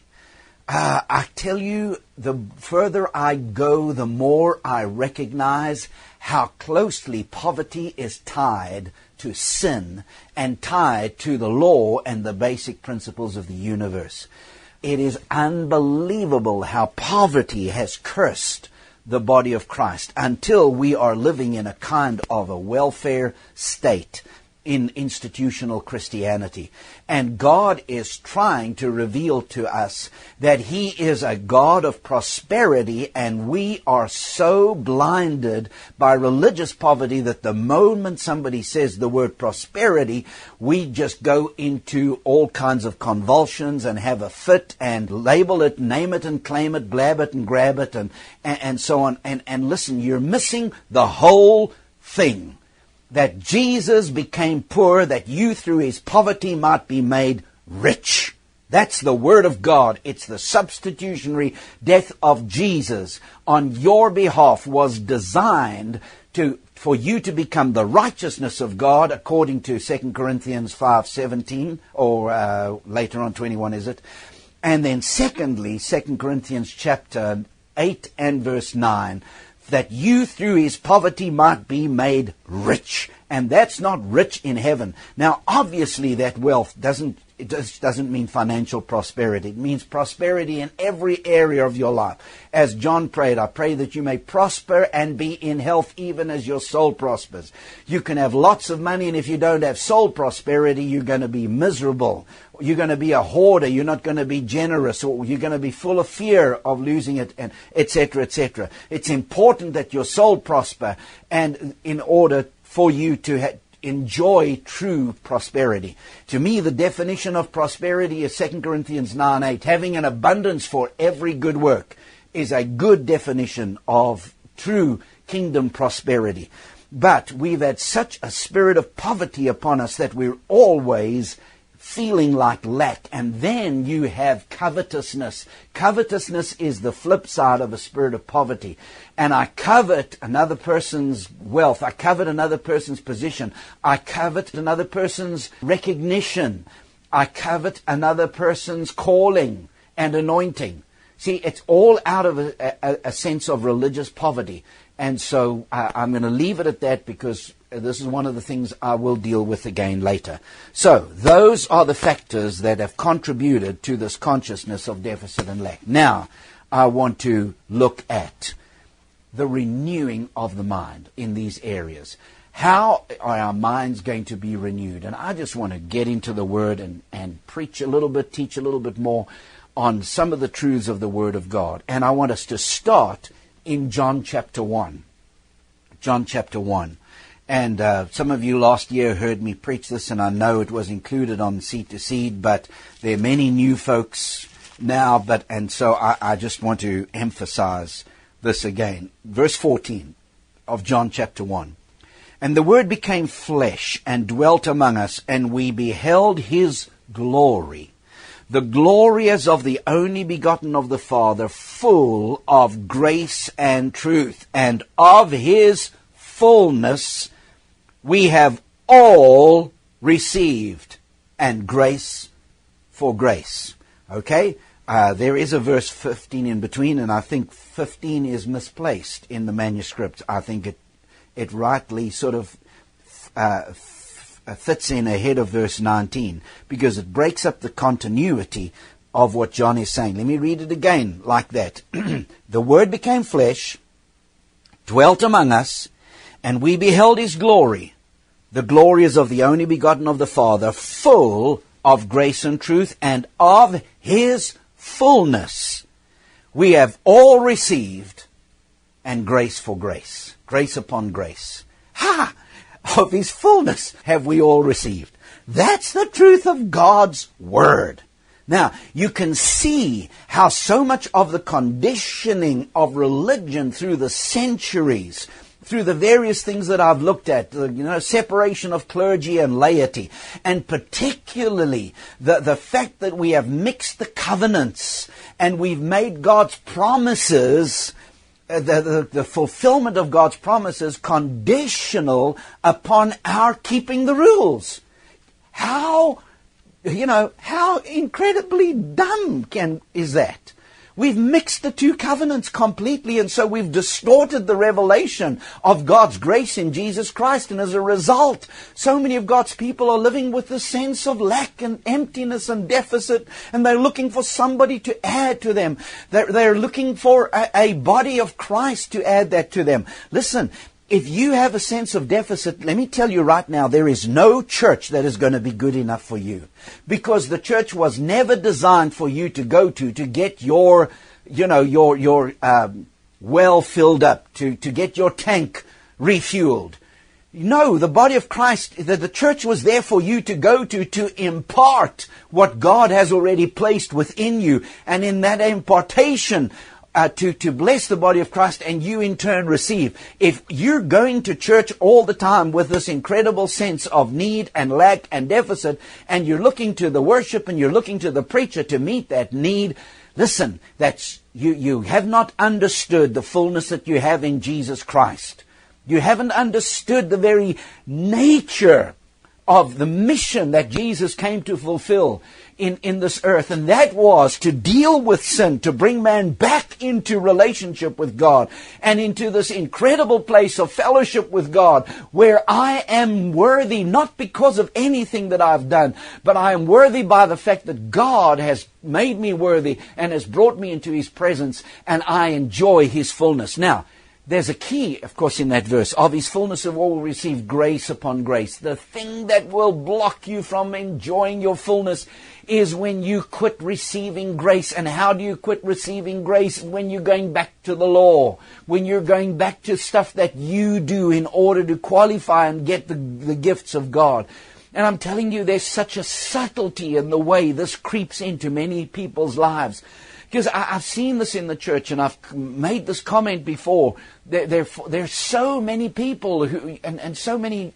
I tell you, the further I go, the more I recognize how closely poverty is tied to sin and tied to the law and the basic principles of the universe. It is unbelievable how poverty has cursed the body of Christ until we are living in a kind of a welfare state in institutional Christianity. And God is trying to reveal to us that He is a God of prosperity, and we are so blinded by religious poverty that the moment somebody says the word prosperity, we just go into all kinds of convulsions and have a fit and label it, name it and claim it, blab it and grab it and so on. And listen, you're missing the whole thing. That Jesus became poor, that you through His poverty might be made rich. That's the Word of God. It's the substitutionary death of Jesus on your behalf was designed for you to become the righteousness of God according to 2 Corinthians 5:17 or later on 21, is it? And then secondly, 2 Corinthians chapter 8 and verse 9, that you through His poverty might be made rich. And that's not rich in heaven. Now, obviously, that wealth doesn't it doesn't mean financial prosperity. It means prosperity in every area of your life. As John prayed, I pray that you may prosper and be in health even as your soul prospers. You can have lots of money, and if you don't have soul prosperity, you're going to be miserable. You're going to be a hoarder. You're not going to be generous, or you're going to be full of fear of losing it, and etc., etc. It's important that your soul prosper, and in order for you to enjoy true prosperity. To me, the definition of prosperity is 2 Corinthians 9:8. Having an abundance for every good work is a good definition of true kingdom prosperity. But we've had such a spirit of poverty upon us that we're always feeling like lack. And then you have covetousness. Covetousness is the flip side of a spirit of poverty. And I covet another person's wealth. I covet another person's position. I covet another person's recognition. I covet another person's calling and anointing. See, it's all out of a sense of religious poverty. And so I'm going to leave it at that, because this is one of the things I will deal with again later. So those are the factors that have contributed to this consciousness of deficit and lack. Now, I want to look at the renewing of the mind in these areas. How are our minds going to be renewed? And I just want to get into the Word and preach a little bit, teach a little bit more on some of the truths of the Word of God. And I want us to start in John chapter 1. John chapter 1. And some of you last year heard me preach this, and I know it was included on Seed to Seed, but there are many new folks now, and so I just want to emphasize this again. Verse 14 of John chapter 1. And the Word became flesh and dwelt among us, and we beheld His glory. The glory as of the only begotten of the Father, full of grace and truth. And of His fullness we have all received, and grace for grace. Okay? There is a verse 15 in between, and I think 15 is misplaced in the manuscript. I think it rightly sort of fits in ahead of verse 19, because it breaks up the continuity of what John is saying. Let me read it again like that. The Word became flesh, dwelt among us, and we beheld His glory. The glory is of the only begotten of the Father, full of grace and truth, and of His fullness we have all received, and grace for grace. Grace upon grace. Ha! Of His fullness have we all received. That's the truth of God's Word. Now, you can see how so much of the conditioning of religion through the centuries, through the various things that I've looked at, separation of clergy and laity, and particularly the fact that we have mixed the covenants and we've made God's promises, the fulfillment of God's promises, conditional upon our keeping the rules. How incredibly dumb is that? We've mixed the two covenants completely, and so we've distorted the revelation of God's grace in Jesus Christ. And as a result, so many of God's people are living with a sense of lack and emptiness and deficit, and they're looking for somebody to add to them. They're looking for a body of Christ to add that to them. Listen, if you have a sense of deficit, let me tell you right now, there is no church that is going to be good enough for you. Because the church was never designed for you to go to get your well filled up, to get your tank refueled. No, the body of Christ, the church was there for you to go to impart what God has already placed within you. And in that impartation, to bless the body of Christ, and you in turn receive. If you're going to church all the time with this incredible sense of need and lack and deficit, and you're looking to the worship and you're looking to the preacher to meet that need, listen, that's you have not understood the fullness that you have in Jesus Christ. You haven't understood the very nature of the mission that Jesus came to fulfill in this earth, and that was to deal with sin, to bring man back into relationship with God and into this incredible place of fellowship with God, where I am worthy not because of anything that I've done, but I am worthy by the fact that God has made me worthy and has brought me into His presence, and I enjoy His fullness. Now, there's a key, of course, in that verse. Of His fullness of all receive grace upon grace. The thing that will block you from enjoying your fullness is when you quit receiving grace. And how do you quit receiving grace? When you're going back to the law. When you're going back to stuff that you do in order to qualify and get the gifts of God. And I'm telling you, there's such a subtlety in the way this creeps into many people's lives. Because I've seen this in the church, and I've made this comment before. There's so many people who, and so many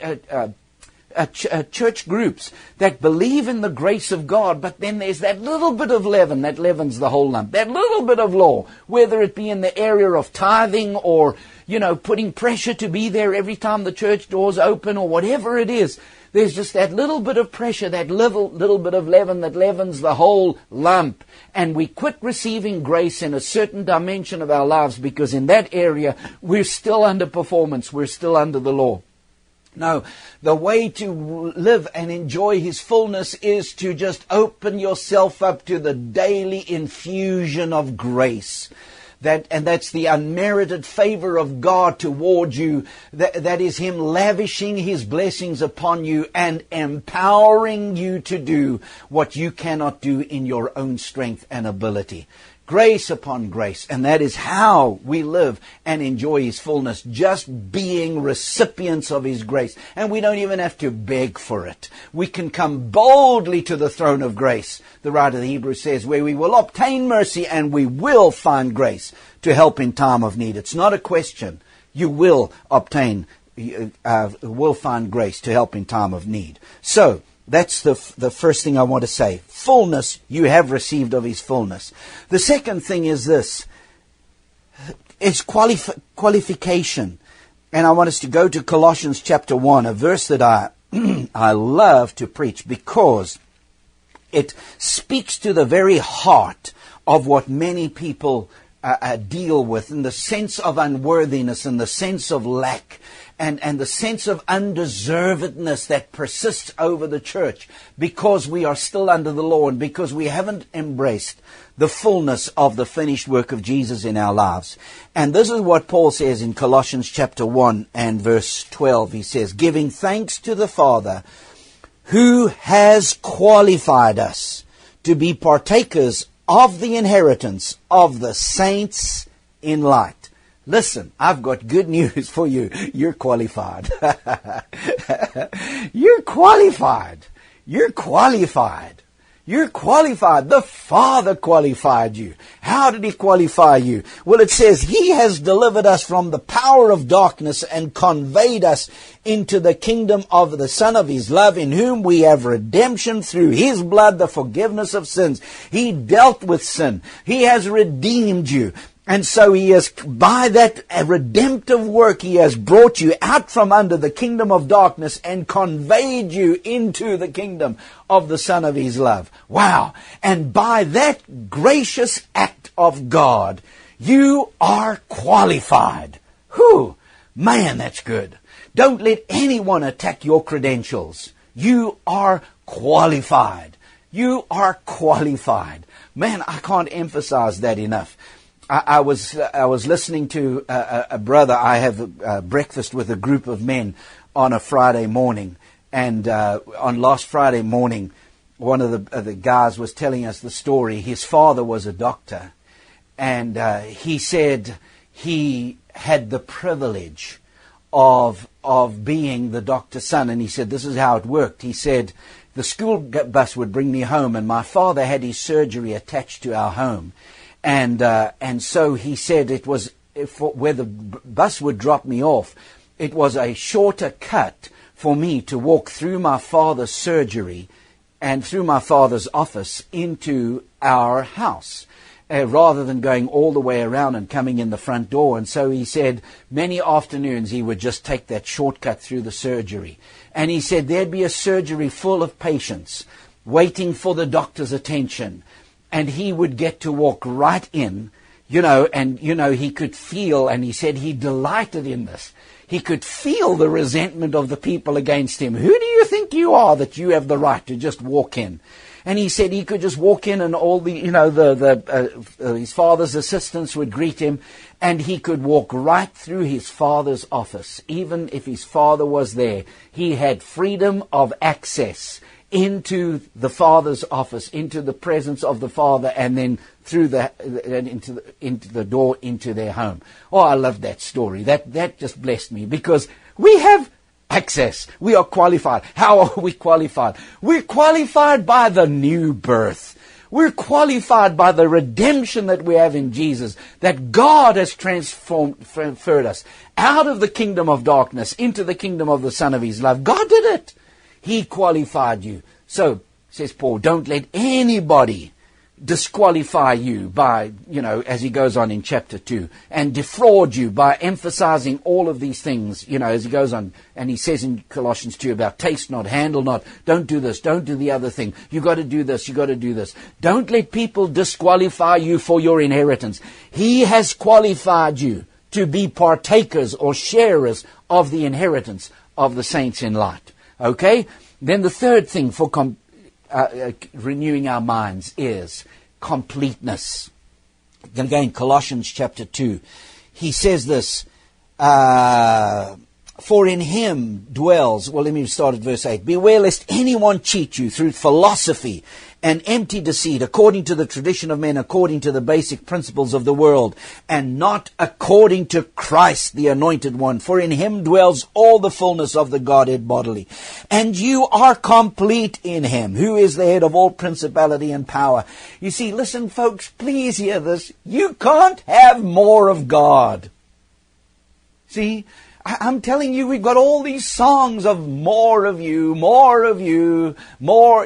church groups that believe in the grace of God, but then there's that little bit of leaven that leavens the whole lump. That little bit of law, whether it be in the area of tithing or, putting pressure to be there every time the church doors open or whatever it is. There's just that little bit of pressure, that little bit of leaven that leavens the whole lump. And we quit receiving grace in a certain dimension of our lives because in that area we're still under performance, we're still under the law. No, the way to live and enjoy His fullness is to just open yourself up to the daily infusion of grace. And that's the unmerited favor of God toward you. That is Him lavishing His blessings upon you and empowering you to do what you cannot do in your own strength and ability. Grace upon grace. And that is how we live and enjoy His fullness, just being recipients of His grace. And we don't even have to beg for it. We can come boldly to the throne of grace, the writer of the Hebrews says, where we will obtain mercy and we will find grace to help in time of need. It's not a question. You will will find grace to help in time of need. So, that's the first thing I want to say. Fullness, you have received of His fullness. The second thing is this. It's qualification. And I want us to go to Colossians chapter 1, a verse that I love to preach because it speaks to the very heart of what many people deal with, in the sense of unworthiness and the sense of lack and the sense of undeservedness that persists over the church because we are still under the law and because we haven't embraced the fullness of the finished work of Jesus in our lives. And this is what Paul says in Colossians chapter 1 and verse 12. He says, giving thanks to the Father who has qualified us to be partakers of the inheritance of the saints in light. Listen, I've got good news for you. You're qualified. You're qualified. You're qualified. You're qualified. The Father qualified you. How did He qualify you? Well, it says He has delivered us from the power of darkness and conveyed us into the kingdom of the Son of His love, in whom we have redemption through His blood, the forgiveness of sins. He dealt with sin. He has redeemed you. And so He has, by that redemptive work, He has brought you out from under the kingdom of darkness and conveyed you into the kingdom of the Son of His love. Wow. And by that gracious act of God, you are qualified. Whew. Man, that's good. Don't let anyone attack your credentials. You are qualified. You are qualified. Man, I can't emphasize that enough. I was listening to a brother. I have breakfast with a group of men on a Friday morning, and on last Friday morning, one of the guys was telling us the story. His father was a doctor, and he said he had the privilege of being the doctor's son. And he said this is how it worked. He said the school bus would bring me home, and my father had his surgery attached to our home. And so he said it was where the bus would drop me off. It was a shorter cut for me to walk through my father's surgery and through my father's office into our house. rather than going all the way around and coming in the front door. And so he said many afternoons he would just take that shortcut through the surgery. And he said there'd be a surgery full of patients waiting for the doctor's attention. And he would get to walk right in, and he could feel, and he said he delighted in this. He could feel the resentment of the people against him. Who do you think you are that you have the right to just walk in? And he said he could just walk in and all the, his father's assistants would greet him, and he could walk right through his father's office. Even if his father was there, he had freedom of access into the Father's office, into the presence of the Father, and then through into the door into their home. Oh, I love that story. That just blessed me, because we have access. We are qualified. How are we qualified? We're qualified by the new birth. We're qualified by the redemption that we have in Jesus, that God has transferred us out of the kingdom of darkness into the kingdom of the Son of His love. God did it. He qualified you. So, says Paul, don't let anybody disqualify you by, as he goes on in chapter 2, and defraud you by emphasizing all of these things, as he goes on. And he says in Colossians 2 about taste not, handle not, don't do this, don't do the other thing. You got to do this, you got to do this. Don't let people disqualify you for your inheritance. He has qualified you to be partakers or sharers of the inheritance of the saints in light. Okay? Then the third thing for renewing our minds is completeness. Again, Colossians chapter 2. He says this, for in him dwells, well, let me start at verse 8. Beware lest anyone cheat you through philosophy and empty deceit, according to the tradition of men, according to the basic principles of the world, and not according to Christ, the anointed one. For in him dwells all the fullness of the Godhead bodily. And you are complete in him, who is the head of all principality and power. You see, listen, folks, please hear this. You can't have more of God. See, I'm telling you, we've got all these songs of more of you, more, more.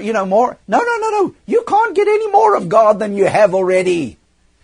No. You can't get any more of God than you have already.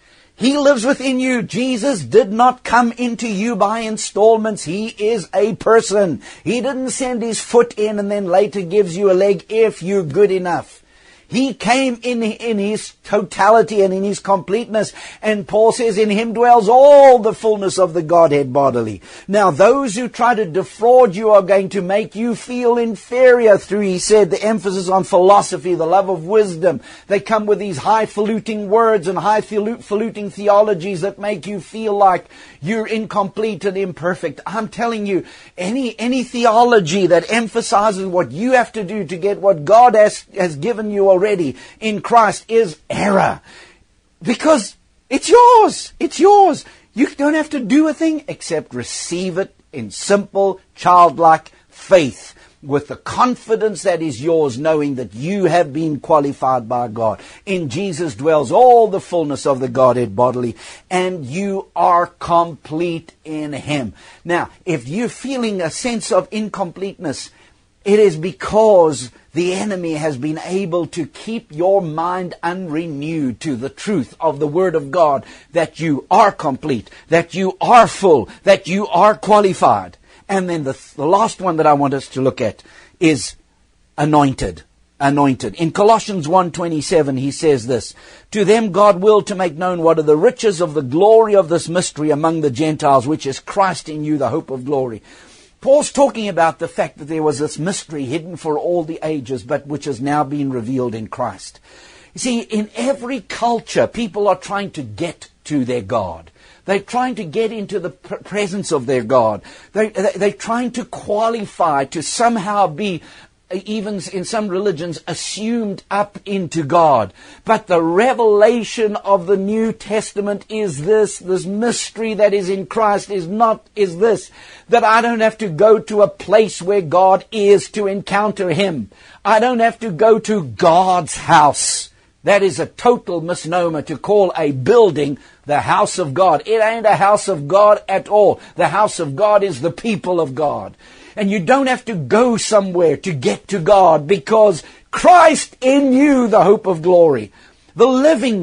He lives within you. Jesus did not come into you by installments. He is a person. He didn't send his foot in and then later gives you a leg if you're good enough. He came in his totality and in his completeness. And Paul says, in him dwells all the fullness of the Godhead bodily. Now, those who try to defraud you are going to make you feel inferior through, he said, the emphasis on philosophy, the love of wisdom. They come with these highfalutin words and highfalutin theologies that make you feel like you're incomplete and imperfect. I'm telling you, any theology that emphasizes what you have to do to get what God has given you already in Christ is error. Because it's yours. It's yours. You don't have to do a thing except receive it in simple, childlike faith, with the confidence that is yours, knowing that you have been qualified by God. In Jesus dwells all the fullness of the Godhead bodily, and you are complete in him. Now, if you're feeling a sense of incompleteness, it is because the enemy has been able to keep your mind unrenewed to the truth of the Word of God, that you are complete, that you are full, that you are qualified. And then the last one that I want us to look at is anointed. Anointed. In Colossians 1:27 he says this, to them God willed to make known what are the riches of the glory of this mystery among the Gentiles, which is Christ in you, the hope of glory. Paul's talking about the fact that there was this mystery hidden for all the ages, but which has now been revealed in Christ. You see, in every culture, people are trying to get to their God. They're trying to get into the presence of their God. They're trying to qualify to somehow be, even in some religions, assumed up into God. But the revelation of the New Testament is this mystery that is in Christ is this, that I don't have to go to a place where God is to encounter him. I don't have to go to God's house. That is a total misnomer to call a building the house of God. It ain't a house of God at all. The house of God is the people of God. And you don't have to go somewhere to get to God, because Christ in you, the hope of glory, the living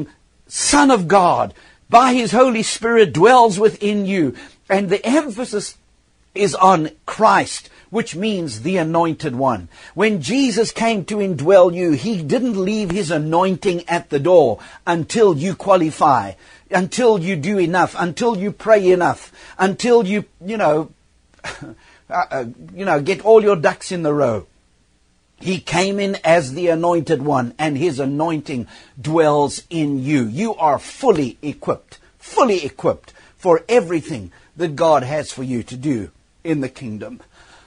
Son of God, by His Holy Spirit, dwells within you. And the emphasis is on Christ, which means the Anointed One. When Jesus came to indwell you, He didn't leave His anointing at the door until you qualify, until you do enough, until you pray enough, until you get all your ducks in the row. He came in as the Anointed One, and His anointing dwells in you. You are fully equipped for everything that God has for you to do in the kingdom.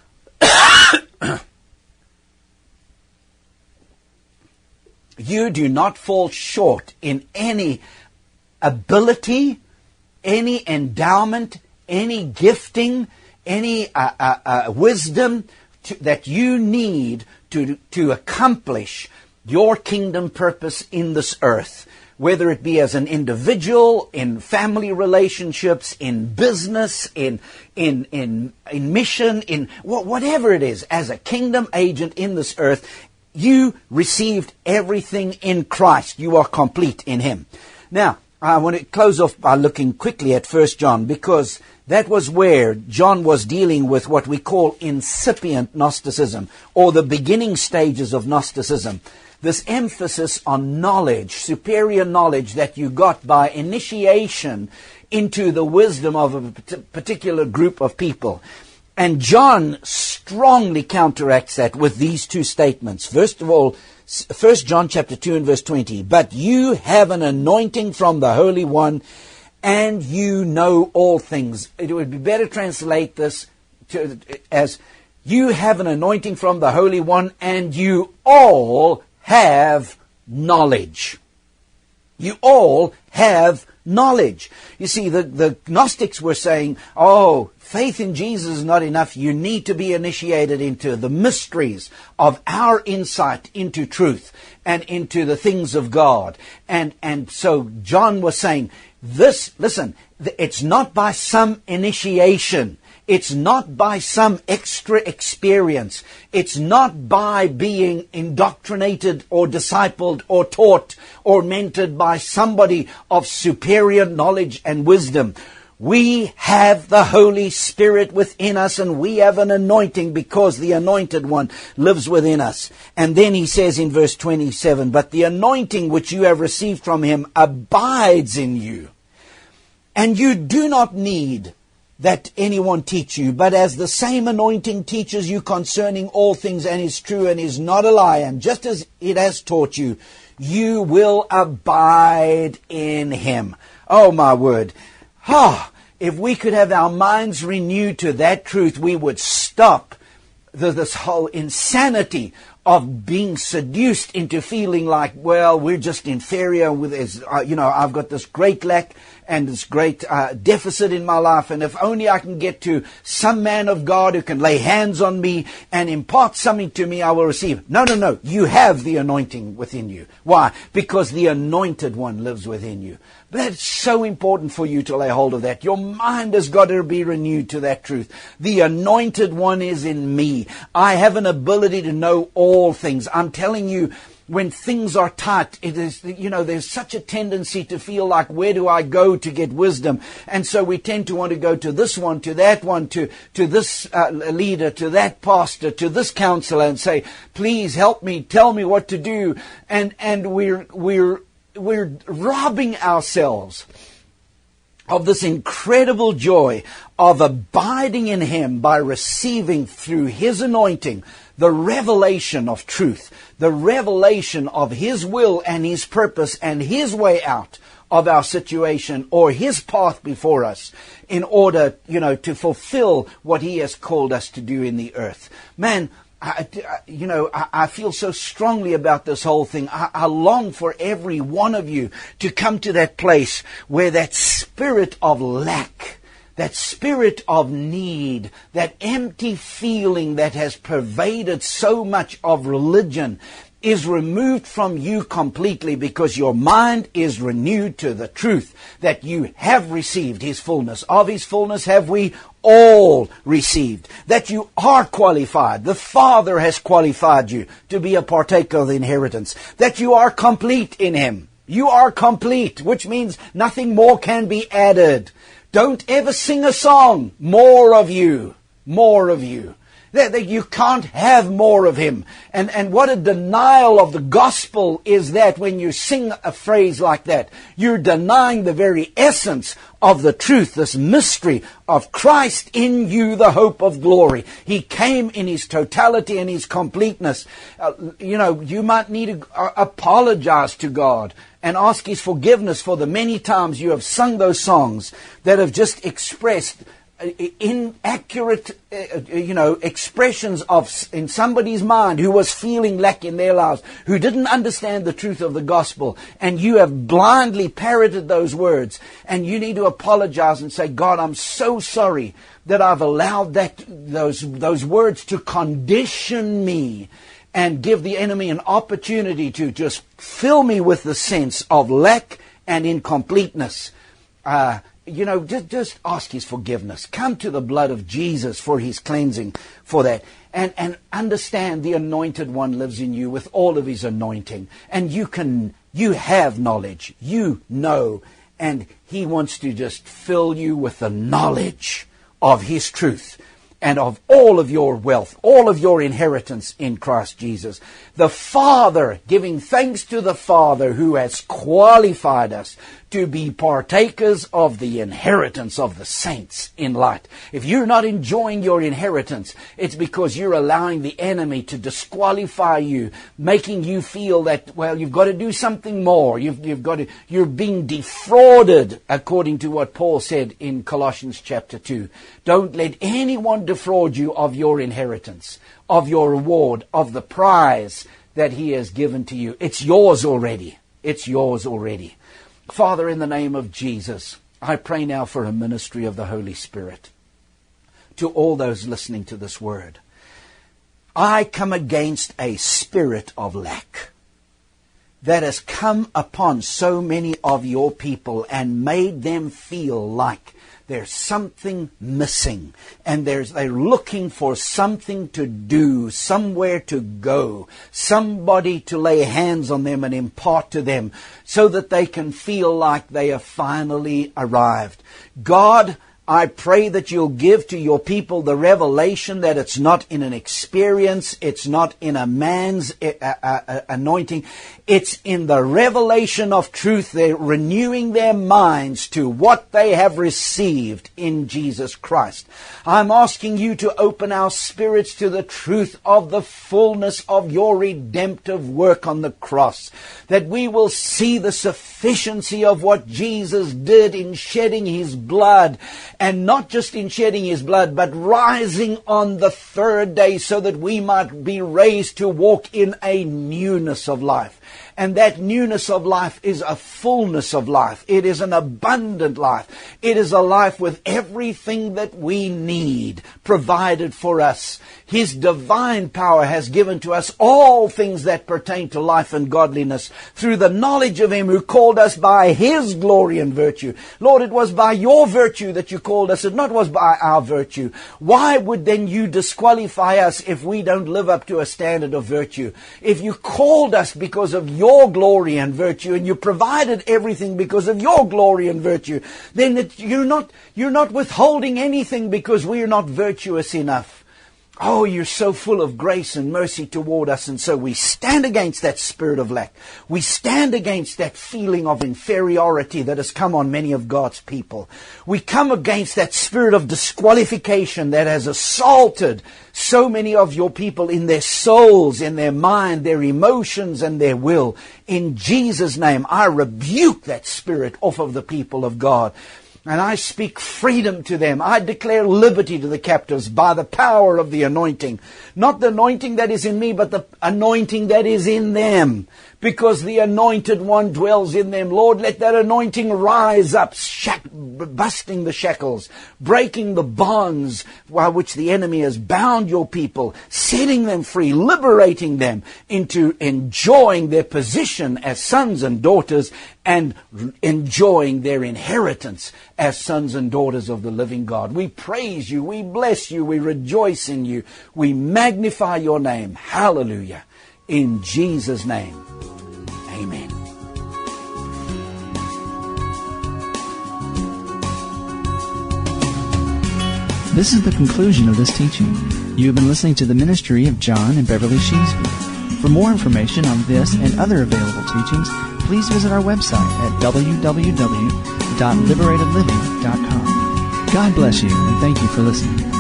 You do not fall short in any ability, any endowment, any gifting, any wisdom that you need to accomplish your kingdom purpose in this earth, whether it be as an individual, in family relationships, in business, in mission, in whatever it is, as a kingdom agent in this earth. You received everything in Christ. You are complete in Him. Now, I want to close off by looking quickly at 1 John, because that was where John was dealing with what we call incipient Gnosticism, or the beginning stages of Gnosticism. This emphasis on knowledge, superior knowledge that you got by initiation into the wisdom of a particular group of people. And John strongly counteracts that with these two statements. First of all, 1 John chapter 2 and verse 20. But you have an anointing from the Holy One, and you know all things. It would be better to translate this as you have an anointing from the Holy One, and you all have knowledge. You all have knowledge. You see, the Gnostics were saying, faith in Jesus is not enough. You need to be initiated into the mysteries of our insight into truth and into the things of God. And so John was saying, listen, it's not by some initiation. It's not by some extra experience. It's not by being indoctrinated or discipled or taught or mentored by somebody of superior knowledge and wisdom. We have the Holy Spirit within us, and we have an anointing because the Anointed One lives within us. And then he says in verse 27, but the anointing which you have received from Him abides in you. And you do not need that anyone teach you, but as the same anointing teaches you concerning all things, and is true and is not a lie, and just as it has taught you, you will abide in Him. Oh, my word. If we could have our minds renewed to that truth, we would stop this whole insanity of being seduced into feeling like, we're just inferior. I've got this great lack and this great deficit in my life, and if only I can get to some man of God who can lay hands on me and impart something to me, I will receive. No. You have the anointing within you. Why? Because the Anointed One lives within you. That's so important for you to lay hold of that. Your mind has got to be renewed to that truth. The Anointed One is in me. I have an ability to know all things. I'm telling you, when things are tight, it is, there's such a tendency to feel like, where do I go to get wisdom? And so we tend to want to go to this one, to that one, to this leader, to that pastor, to this counselor, and say, please help me, tell me what to do. And we're robbing ourselves of this incredible joy of abiding in Him by receiving through His anointing the revelation of truth, the revelation of His will and His purpose and His way out of our situation, or His path before us, in order, to fulfill what He has called us to do in the earth. Man, I feel so strongly about this whole thing. I long for every one of you to come to that place where that spirit of lack, that spirit of need, that empty feeling that has pervaded so much of religion is removed from you completely, because your mind is renewed to the truth that you have received His fullness. Of His fullness have we all received. That you are qualified. The Father has qualified you to be a partaker of the inheritance. That you are complete in Him. You are complete, which means nothing more can be added. Don't ever sing a song, more of you, more of you. That you can't have more of Him. And what a denial of the gospel is that when you sing a phrase like that. You're denying the very essence of the truth, this mystery of Christ in you, the hope of glory. He came in His totality and His completeness. You might need to apologize to God and ask His forgiveness for the many times you have sung those songs that have just expressed inaccurate, expressions in somebody's mind who was feeling lack in their lives, who didn't understand the truth of the gospel, and you have blindly parroted those words, and you need to apologize and say, God, I'm so sorry that I've allowed those words to condition me and give the enemy an opportunity to just fill me with the sense of lack and incompleteness. Just ask His forgiveness. Come to the blood of Jesus for His cleansing for that. And understand the Anointed One lives in you with all of His anointing. And you have knowledge. You know. And He wants to just fill you with the knowledge of His truth and of all of your wealth, all of your inheritance in Christ Jesus. The Father, giving thanks to the Father who has qualified us to be partakers of the inheritance of the saints in light. If you're not enjoying your inheritance, it's because you're allowing the enemy to disqualify you, making you feel that, well, you've got to do something more. You're being defrauded, according to what Paul said in Colossians chapter 2. Don't let anyone defraud you of your inheritance, of your reward, of the prize that He has given to you. It's yours already. It's yours already. Father, in the name of Jesus, I pray now for a ministry of the Holy Spirit to all those listening to this word. I come against a spirit of lack that has come upon so many of your people and made them feel like there's something missing, and they're looking for something to do, somewhere to go, somebody to lay hands on them and impart to them so that they can feel like they have finally arrived. God, I pray that you'll give to your people the revelation that it's not in an experience, it's not in a man's anointing, it's in the revelation of truth. They're renewing their minds to what they have received in Jesus Christ. I'm asking you to open our spirits to the truth of the fullness of your redemptive work on the cross, that we will see the sufficiency of what Jesus did in shedding His blood, and not just in shedding His blood, but rising on the third day so that we might be raised to walk in a newness of life. And that newness of life is a fullness of life. It is an abundant life. It is a life with everything that we need provided for us. His divine power has given to us all things that pertain to life and godliness through the knowledge of Him who called us by His glory and virtue. Lord, it was by your virtue that you called us. It not was by our virtue. Why would then you disqualify us if we don't live up to a standard of virtue? If you called us because of your glory and virtue, and you provided everything because of your glory and virtue, then you're not withholding anything because we are not virtuous enough. Oh, you're so full of grace and mercy toward us, and so we stand against that spirit of lack. We stand against that feeling of inferiority that has come on many of God's people. We come against that spirit of disqualification that has assaulted so many of your people in their souls, in their mind, their emotions, and their will. In Jesus' name, I rebuke that spirit off of the people of God. And I speak freedom to them. I declare liberty to the captives by the power of the anointing. Not the anointing that is in me, but the anointing that is in them. Because the Anointed One dwells in them. Lord, let that anointing rise up, busting the shackles, breaking the bonds by which the enemy has bound your people, setting them free, liberating them into enjoying their position as sons and daughters and enjoying their inheritance as sons and daughters of the living God. We praise you, we bless you, we rejoice in you, we magnify your name. Hallelujah. In Jesus' name, amen. This is the conclusion of this teaching. You have been listening to the ministry of John and Beverly Sheasby. For more information on this and other available teachings, please visit our website at www.liberatedliving.com. God bless you, and thank you for listening.